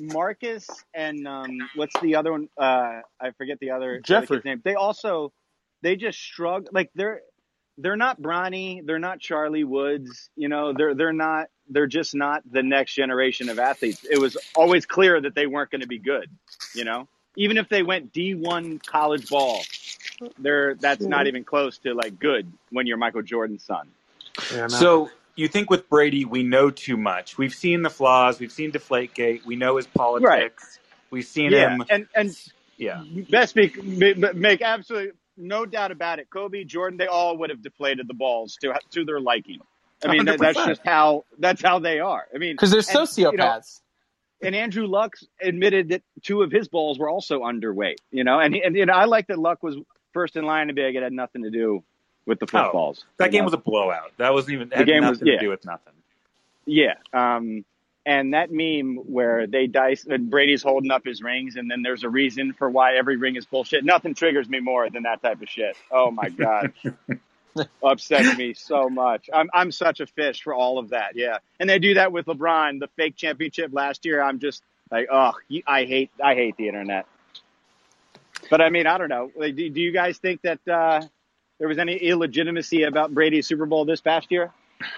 Marcus and what's the other one? I forget the other Jeffrey. kid's name. They also they just struggle. Like they're not Bronny, they're not Charlie Woods. You know, they're just not the next generation of athletes. It was always clear that they weren't going to be good. You know, even if they went D1 college ball, that's not even close to like good when you're Michael Jordan's son. Yeah, no. So you think with Brady, we know too much. We've seen the flaws. We've seen Deflategate. We know his politics. Right. We've seen Yeah, him. and Yeah. best make absolutely no doubt about it. Kobe, Jordan, they all would have deflated the balls to their liking. I mean, that's 100%. just how they are. I mean, Because they're and, sociopaths. you know, and Andrew Luck admitted that 2 of his balls were also underweight. You know, and you know, I like that Luck was first in line to be like it had nothing to do with the footballs. That game was a blowout. That wasn't even had game nothing was- yeah. to do with nothing. Yeah. And that meme where they dice and Brady's holding up his rings, and then there's a reason for why every ring is bullshit. Nothing triggers me more than that type of shit. Oh my god, upsets me so much. I'm such a fish for all of that. Yeah, and they do that with LeBron, the fake championship last year. I'm just like, oh, I hate the internet. But I mean, I don't know. Like, do you guys think that there was any illegitimacy about Brady's Super Bowl this past year?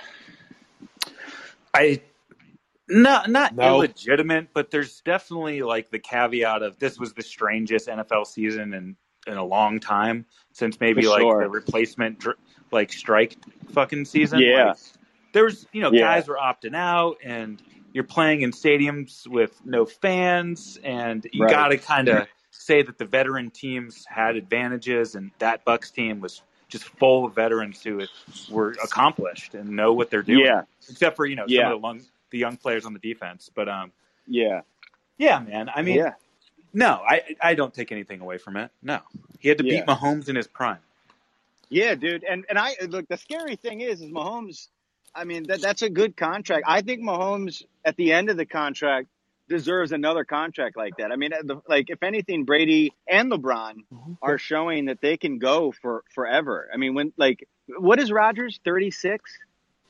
Not No. illegitimate, but there's definitely like the caveat of this was the strangest NFL season in a long time since maybe For like sure. the replacement like strike fucking season. Yeah. Like, there was Yeah. guys were opting out, and you're playing in stadiums with no fans, and you Right. got to kind of say that the veteran teams had advantages, and that Bucks team was just full of veterans who were accomplished and know what they're doing. Yeah. Except for Yeah. some of the young players on the defense, but Yeah. yeah, man. I mean, Yeah. no, I don't take anything away from it. No, he had to Yeah. beat Mahomes in his prime. Yeah, dude. And I look, the scary thing is Mahomes, I mean, that's a good contract. I think Mahomes at the end of the contract deserves another contract like that. I mean, like if anything, Brady and LeBron are showing that they can go for forever. I mean, what is Rodgers, 36?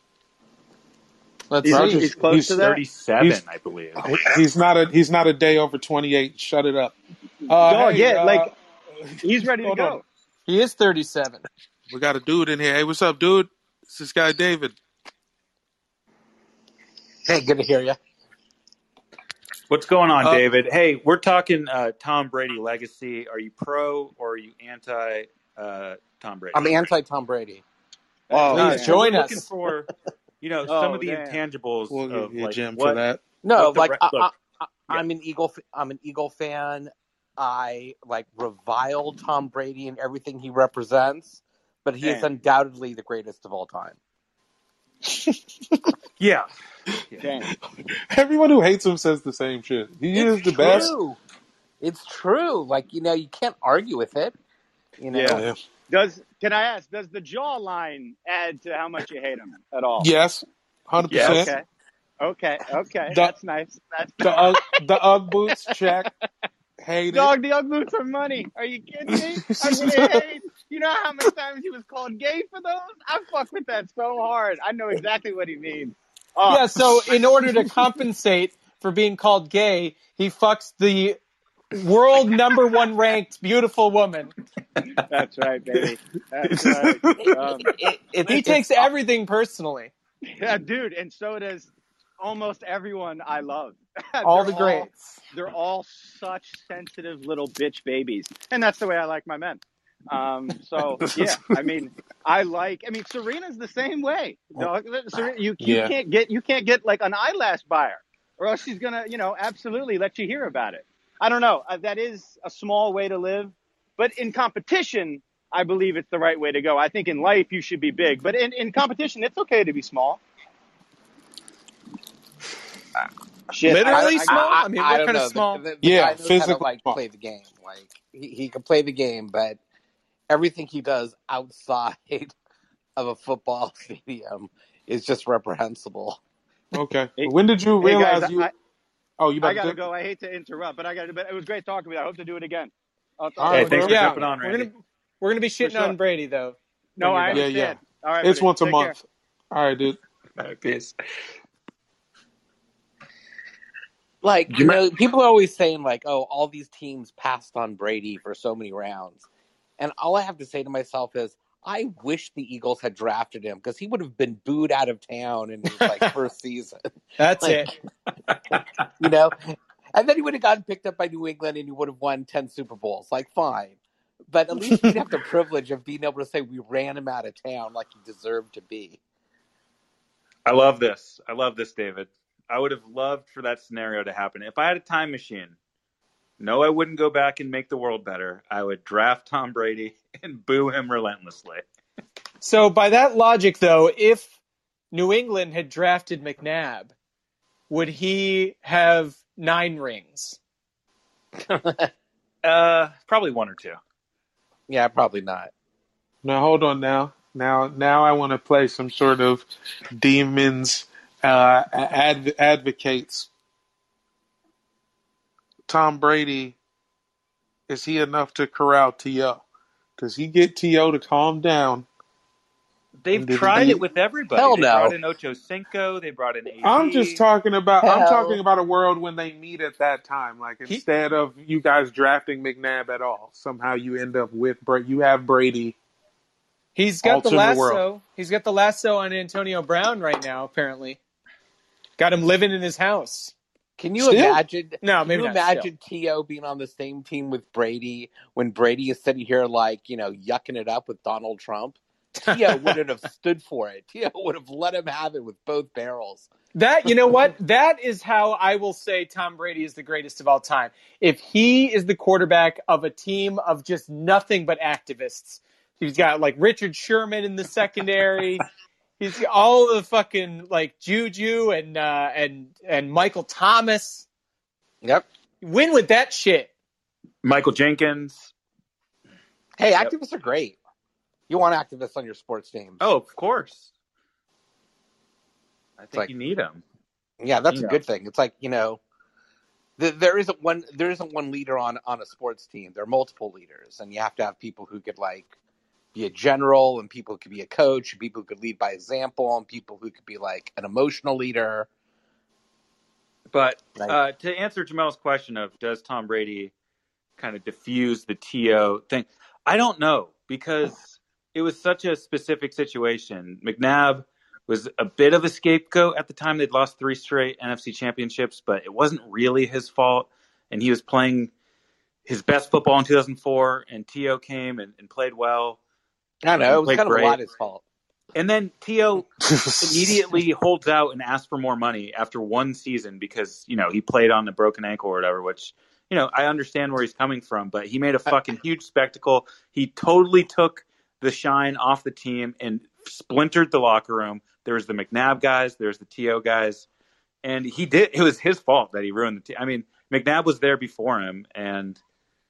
Let's He's, see. he's close he's to that. 37, He's- I believe. He's not a day over 28. Shut it up. Oh, Hey, yeah, like he's ready to hold go. on. He is 37. We got a dude in here. Hey, what's up, dude? It's this guy, David. Hey, good to hear you. What's going on, Uh, David? Hey, we're talking Tom Brady legacy. Are you pro or are you anti Tom Brady? I'm anti-Tom Brady. Oh, Please man. join we're us. looking for some Oh, of the damn. intangibles We'll of give you a like gym what for that. No, What the like re- look, I'm an Eagle fan. I like revile Tom Brady and everything he represents, but he is Damn. undoubtedly the greatest of all time. Yeah. Damn. Everyone who hates him says the same shit. He is the best. True. It's true. Like, you can't argue with it. Yeah. Can I ask, does the jawline add to how much you hate him at all? Yes, 100%. Okay. The- That's nice. That's The Ugg boots, check. Hate Dog, the Ugg boots are money. Are you kidding me? I mean, hey, you know how many times he was called gay for those? I fuck with that so hard. I know exactly what he means. Oh, Yeah, so in order to compensate for being called gay, he fucks the world number 1 ranked beautiful woman. that's right, baby. That's right. He takes everything personally. Yeah, dude, and so does almost everyone I love. All the greats. They're all such sensitive little bitch babies, and that's the way I like my men. So yeah, I mean, Serena's the same way. Dog. You Yeah. can't get like an eyelash buyer, or else she's gonna, absolutely let you hear about it. I don't know. That is a small way to live, but in competition, I believe it's the right way to go. I think in life you should be big, but in competition, it's okay to be small. Shit, Literally small? I mean, what don't kind of know. small? The Yeah, guy knows how to physically small. play the game. Like he can play the game, but everything he does outside of a football stadium is just reprehensible. Okay. Hey- When did you Hey, realize guys, you? I You about gotta to go. I hate to interrupt, but it was great talking with you. I hope to do it again. All Hey, right, thanks for bro. Yeah, jumping on, Randy. we're gonna be shitting sure. on Brady though. No, I Yeah, understand. All right, It's buddy. once a Take care. month. All right, dude. Peace. Like, people are always saying, like, oh, all these teams passed on Brady for so many rounds. And all I have to say to myself is, I wish the Eagles had drafted him because he would have been booed out of town in his first season. That's Like, it. you know, and then he would have gotten picked up by New England and he would have won 10 Super Bowls. Like, fine. But at least we'd have the privilege of being able to say we ran him out of town like he deserved to be. I love this. I love this, David. I would have loved for that scenario to happen. If I had a time machine, no, I wouldn't go back and make the world better. I would draft Tom Brady and boo him relentlessly. So by that logic, though, if New England had drafted McNabb, would he have 9 rings? Probably 1 or 2. Yeah, probably not. Now hold on. Now I want to play some sort of demons advocates. Tom Brady, is he enough to corral T.O.? Does he get T.O. to calm down? They've tried it with everybody. Hell they no. brought in Ocho Cinco. They brought in AD. I'm talking about a world when they meet at that time. Like, instead of you guys drafting McNabb at all, somehow you end up with you have Brady. He's got the lasso. He's got the lasso on Antonio Brown right now, apparently. Got him living in his house. Can you imagine? No, maybe not. Imagine T.O. being on the same team with Brady when Brady is sitting here yucking it up with Donald Trump. T.O. wouldn't have stood for it. T.O. would have let him have it with both barrels. You know what? That is how I will say Tom Brady is the greatest of all time. If he is the quarterback of a team of just nothing but activists, he's got Richard Sherman in the secondary. He's got all the fucking Juju and Michael Thomas. Yep. Win with that shit. Michael Jenkins. Hey, activists are great. You want activists on your sports teams. Oh, of course. I think you need them. Yeah, that's a good thing. It's there isn't one leader on a sports team. There are multiple leaders, and you have to have people who could be a general, and people who could be a coach, and people who could lead by example, and people who could be an emotional leader. But to answer Jamel's question of does Tom Brady kind of diffuse the T.O. thing, I don't know, because it was such a specific situation. McNabb was a bit of a scapegoat at the time. They'd lost 3 straight NFC championships, but it wasn't really his fault. And he was playing his best football in 2004, and T.O. came and played well. I know, it was kind of a lot his fault. And then T.O. immediately holds out and asks for more money after 1 season because, he played on a broken ankle or whatever, which, I understand where he's coming from, but he made a fucking huge spectacle. He totally took the shine off the team and splintered the locker room. There was the McNabb guys, there's the T.O. guys, and it was his fault that he ruined the team. I mean, McNabb was there before him, and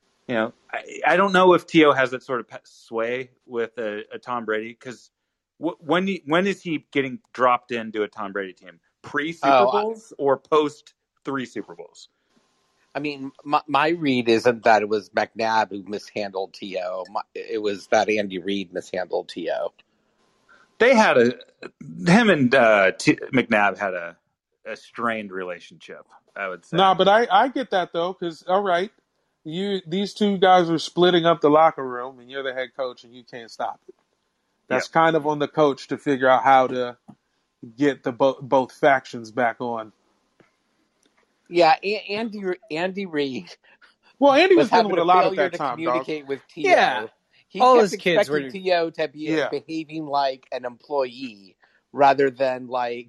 I don't know if T.O. has that sort of sway with a Tom Brady, because when is he getting dropped into a Tom Brady team? Pre-Super Bowls or post-3 Super Bowls? I mean, my read isn't that it was McNabb who mishandled T.O. It was that Andy Reid mishandled T.O. They had him and McNabb had a strained relationship, I would say. No, but I get that, though, because, all right, these two guys are splitting up the locker room, and you're the head coach, and you can't stop it. That's kind of on the coach to figure out how to get the both factions back on. Yeah, Andy Reid. Well, Andy was dealing with a lot at that time, communicate with T.O. Yeah, he all kept his kids were T.O. to be behaving like an employee rather than a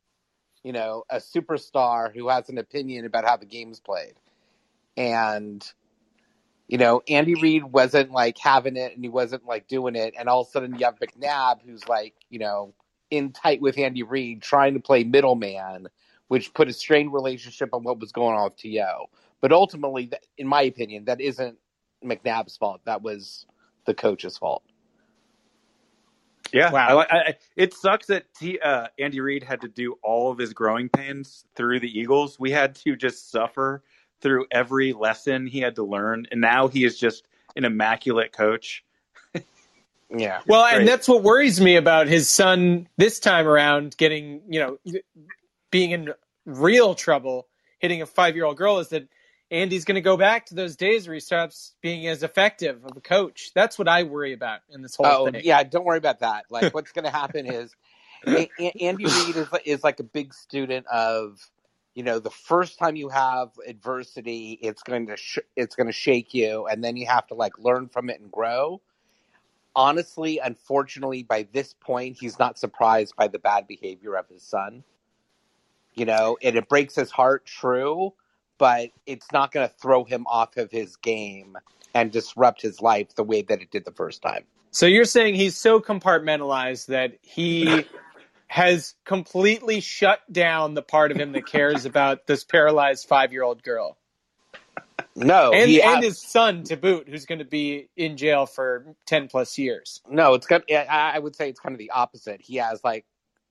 superstar who has an opinion about how the game's played. And Andy Reid wasn't having it, and he wasn't doing it, and all of a sudden you have McNabb who's in tight with Andy Reid, trying to play middleman, which put a strained relationship on what was going on with T.O. But ultimately, in my opinion, that isn't McNabb's fault. That was the coach's fault. Yeah, wow. It sucks that Andy Reid had to do all of his growing pains through the Eagles. We had to just suffer through every lesson he had to learn, and now he is just an immaculate coach. Yeah. Well, and that's what worries me about his son this time around being in real trouble, hitting a 5-year-old girl, is that Andy's going to go back to those days where he stops being as effective of a coach. That's what I worry about in this whole thing. Yeah, don't worry about that. Like, what's going to happen is Andy Reid is like a big student of, the first time you have adversity, it's going to shake you, and then you have to like learn from it and grow. Honestly, unfortunately, by this point, he's not surprised by the bad behavior of his son. And it breaks his heart, true, but it's not going to throw him off of his game and disrupt his life the way that it did the first time. So you're saying he's so compartmentalized that he has completely shut down the part of him that cares about this paralyzed 5-year-old girl. No. And his son to boot, who's going to be in jail for 10 plus years. No, I would say it's kind of the opposite. He has like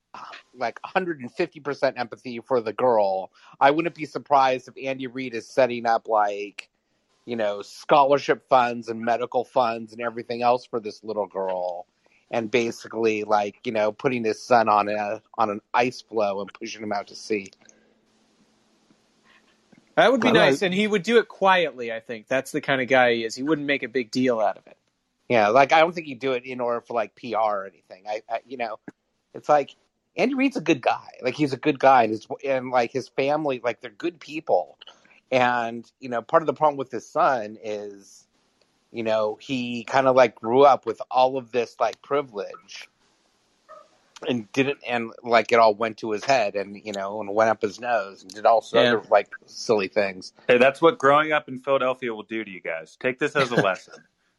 150% empathy for the girl. I wouldn't be surprised if Andy Reid is setting up like, scholarship funds and medical funds and everything else for this little girl. And basically like, putting his son on an ice floe and pushing him out to sea. That would be nice, and he would do it quietly, I think. That's the kind of guy he is. He wouldn't make a big deal out of it. Yeah, like I don't think he'd do it in order for like PR or anything. I it's like Andy Reid's a good guy. Like he's a good guy, and like his family, like they're good people. And part of the problem with his son is, he kind of like grew up with all of this like privilege, and like it all went to his head, and and went up his nose, and did all sorts of like silly things. Hey, that's what growing up in Philadelphia will do to you guys. Take this as a lesson.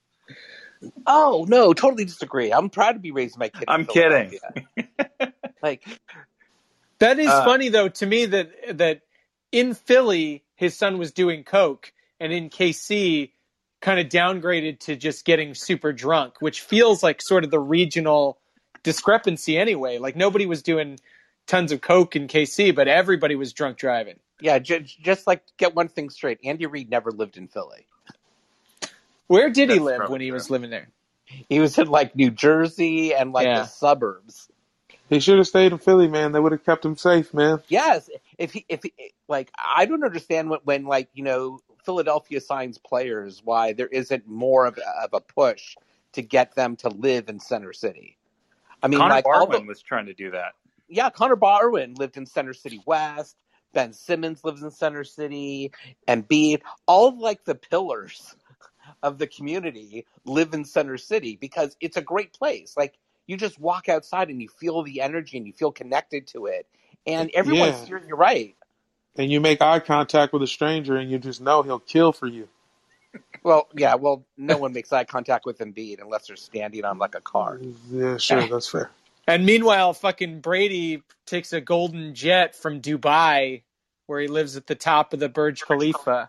Oh no, totally disagree. I'm proud to be raising my kid. I'm kidding. Like that is funny though to me that in Philly his son was doing coke, and in KC kind of downgraded to just getting super drunk, which feels like sort of the regional discrepancy anyway. Like nobody was doing tons of coke in KC, but everybody was drunk driving. Yeah, just like get one thing straight. Andy Reid never lived in Philly. Where did he live when he was living there? He was in like New Jersey and like the suburbs. He should have stayed in Philly, man. They would have kept him safe, man. Yes, if he like, I don't understand when like Philadelphia signs players, why there isn't more of a push to get them to live in Center City. I mean, Connor like Barwin was trying to do that. Yeah, Connor Barwin lived in Center City West. Ben Simmons lives in Center City. Embiid, all of like the pillars of the community live in Center City because it's a great place. Like you just walk outside and you feel the energy and you feel connected to it. And everyone's here. You're right. And you make eye contact with a stranger and you just know he'll kill for you. Well, yeah. Well, no one makes eye contact with Embiid unless they're standing on like a car. Yeah, sure. That's fair. And meanwhile, fucking Brady takes a golden jet from Dubai where he lives at the top of the Burj Khalifa.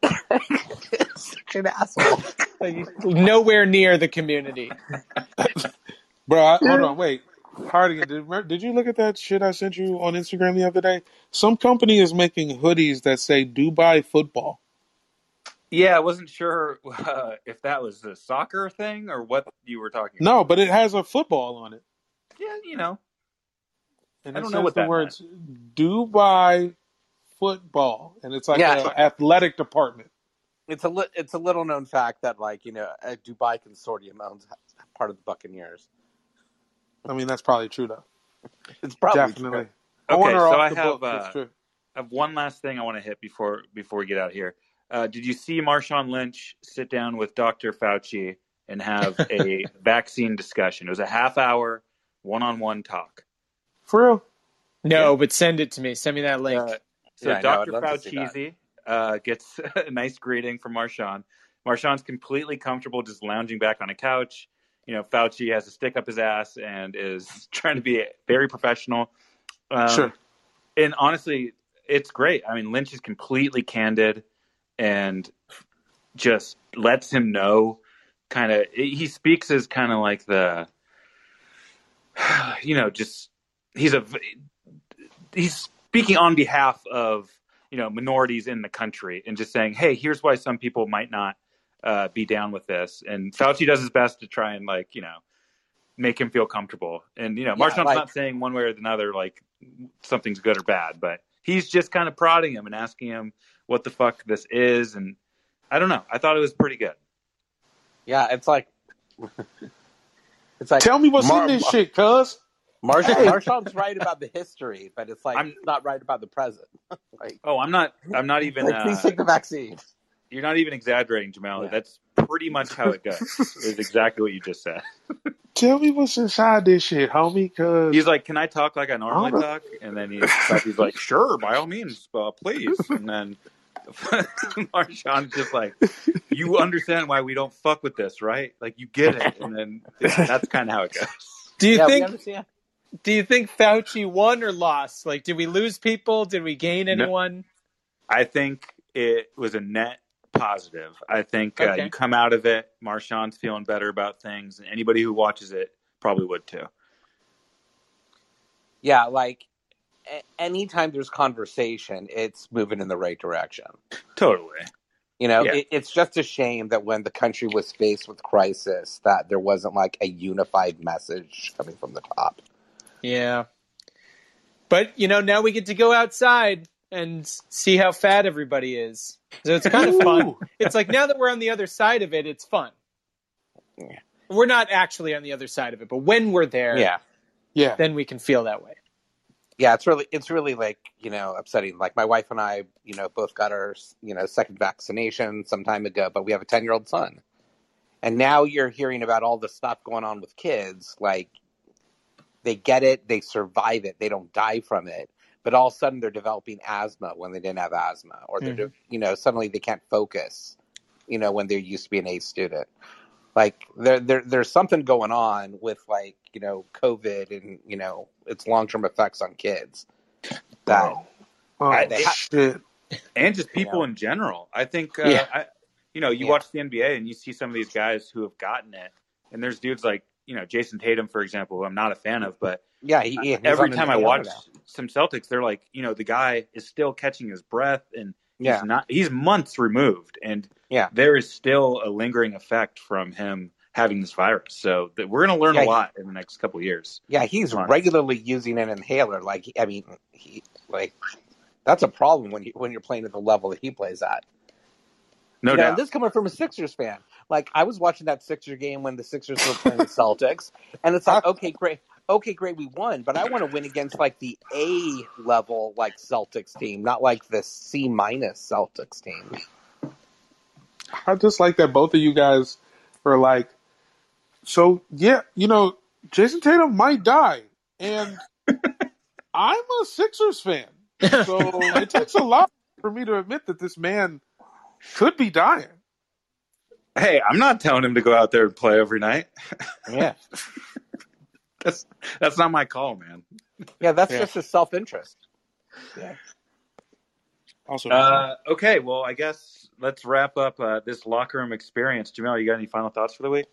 Such an asshole. Nowhere near the community. Bro, hold on, wait. Hardigan, did you look at that shit I sent you on Instagram the other day? Some company is making hoodies that say Dubai football. Yeah, I wasn't sure if that was a soccer thing or what you were talking about. No, but it has a football on it. Yeah, And I don't know what the that words Dubai football, and it's like an athletic department. It's a little known fact that like a Dubai consortium owns part of the Buccaneers. I mean, that's probably true though. It's probably definitely true. Okay, so I have one last thing I want to hit before we get out here. Did you see Marshawn Lynch sit down with Dr. Fauci and have a vaccine discussion? It was a half-hour one-on-one talk. For real? No, but send it to me. Send me that link. Dr. Fauci gets a nice greeting from Marshawn. Marshawn's completely comfortable just lounging back on a couch. Fauci has a stick up his ass and is trying to be very professional. Sure. And honestly, it's great. I mean, Lynch is completely candid and just lets him know he speaks as kind of like the, just he's speaking on behalf of, minorities in the country and just saying, hey, here's why some people might not be down with this. And Fauci does his best to try and make him feel comfortable. And, Marshawn's not saying one way or another, like something's good or bad, but he's just kind of prodding him and asking him what the fuck this is. And I don't know. I thought it was pretty good. Yeah, it's like tell me what's in this shit, cuz. Marshawn's right about the history, but it's like he's not right about the present. Like, I'm not even. like, please take the vaccine. You're not even exaggerating, Jamal. Yeah. That's pretty much how it goes. Is exactly what you just said. Tell me what's inside this shit, homie. Cause he's like, "Can I talk like I normally talk?" And then he's like, "Sure, by all means, please." And then Marshawn's just like, "You understand why we don't fuck with this, right? Like, you get it." And then that's kind of how it goes. Do you think Fauci won or lost? Like, did we lose people? Did we gain anyone? No, I think it was a net positive. I think you come out of it, Marshawn's feeling better about things, and anybody who watches it probably would too. Yeah, like anytime there's conversation, it's moving in the right direction. Totally. You know, it's just a shame that when the country was faced with crisis, that there wasn't like a unified message coming from the top. Yeah. But, now we get to go outside and see how fat everybody is. So it's kind of fun. It's like now that we're on the other side of it, it's fun. Yeah. We're not actually on the other side of it, but when we're there, then we can feel that way. Yeah, it's really like, upsetting. Like my wife and I, both got our, second vaccination some time ago, but we have a 10-year-old son. And now you're hearing about all the stuff going on with kids. Like they get it, they survive it, they don't die from it. But all of a sudden they're developing asthma when they didn't have asthma, or they're, suddenly they can't focus, when they used to be an A student. Like there's something going on with like, COVID and, its long-term effects on kids. That shit. And just people in general. I think, you watch the NBA and you see some of these guys who have gotten it, and there's dudes like, Jason Tatum, for example, who I'm not a fan of, but every time I watch some Celtics, they're like, the guy is still catching his breath, and he's months removed, and there is still a lingering effect from him having this virus. So we're going to learn a lot in the next couple of years. Yeah, he's regularly using an inhaler. Like, I mean, that's a problem when you're playing at the level that he plays at. No doubt. And this coming from a Sixers fan. Like, I was watching that Sixers game when the Sixers were playing the Celtics, and it's like, okay, great, we won, but I want to win against, like, the A-level, like, Celtics team, not, like, the C-minus Celtics team. I just like that both of you guys are like, so, Jason Tatum might die, and I'm a Sixers fan, so it takes a lot for me to admit that this man could be dying. Hey, I'm not telling him to go out there and play every night. Yeah. That's not my call, man. Yeah, that's just his self-interest. Yeah. Also, okay, well, I guess let's wrap up this locker room experience. Jamel, you got any final thoughts for the week?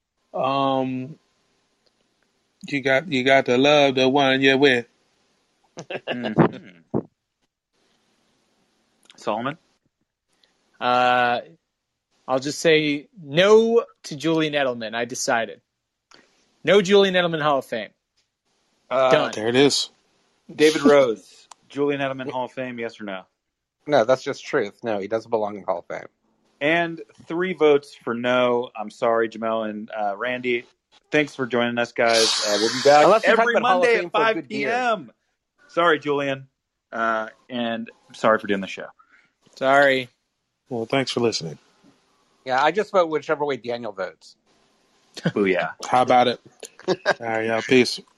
You got to love the one you're with. Mm-hmm. Solomon? I'll just say no to Julian Edelman. I decided. No Julian Edelman Hall of Fame. Done. There it is. David Rose, Julian Edelman Hall of Fame, yes or no? No, that's just truth. No, he doesn't belong in Hall of Fame. And 3 votes for no. I'm sorry, Jamel and Randy. Thanks for joining us, guys. We'll be back every Monday at 5 p.m. Sorry, Julian. And sorry for doing the show. Sorry. Well, thanks for listening. Yeah, I just vote whichever way Daniel votes. Booyah. How about it? All right, y'all. Peace.